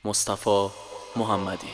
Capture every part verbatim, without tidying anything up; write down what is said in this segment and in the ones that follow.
مصطفی محمدی.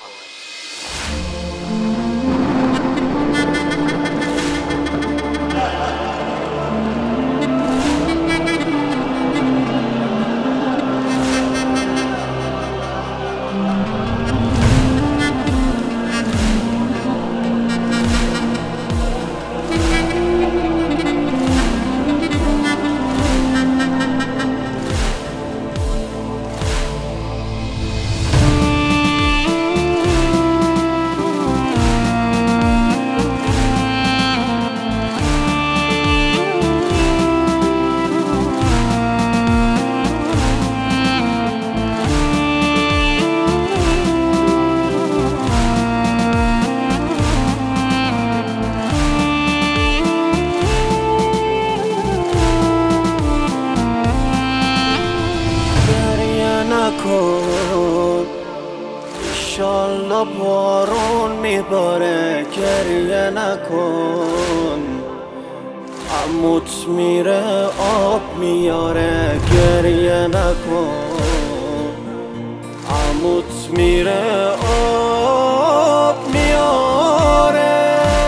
نکن انشالله بارون میباره، گریه نکن. عموت میره آب میاره، گریه نکن. عموت میره آب میاره.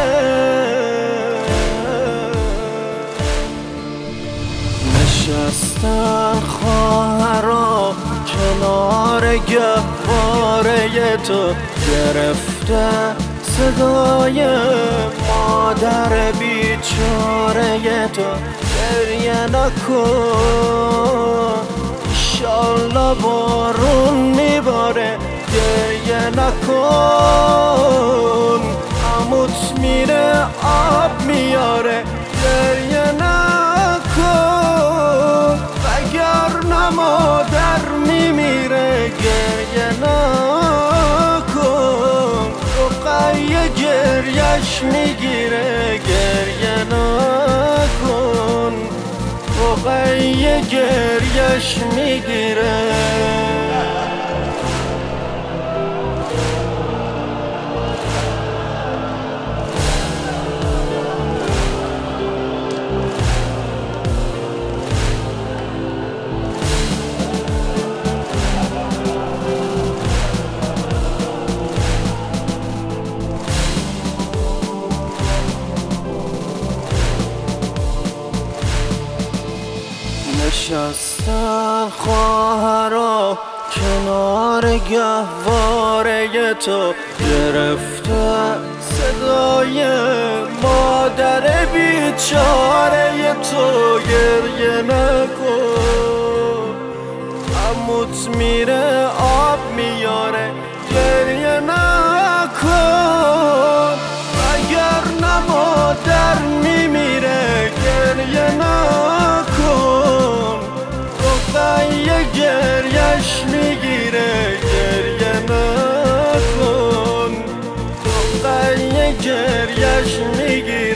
نشستن خواهرا کنار گهواره تو، گرفته صدای مادر بیچاره تو. گریه نکن انشالله بارون میباره، گریه نکن. عموت میره آب میاره، گریه نکن. وگرنه مادر میمیره، گریه نکن. رقیه گریش میگیره، گریه نکن. رقیه گریش میگیره. نشستن خواهرا کنار گهواره تو، گرفته صدای مادر بیچاره تو. گریه نکن عموت میره آب میاره، گریه نکن. وگرنه مادر میمیره، گریه نکن. رقیه گریش میگیره، گریه نکن. رقیه گریش میگیره.